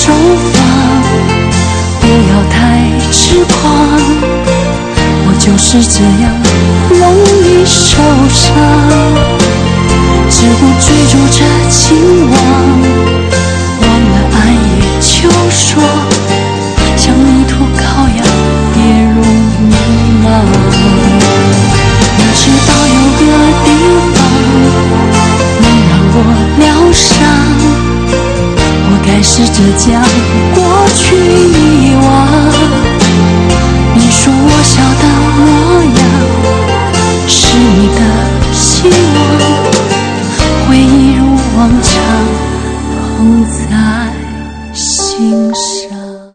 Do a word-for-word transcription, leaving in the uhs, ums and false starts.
收放，不要太痴狂。我就是这样容易受伤，只顾追逐着情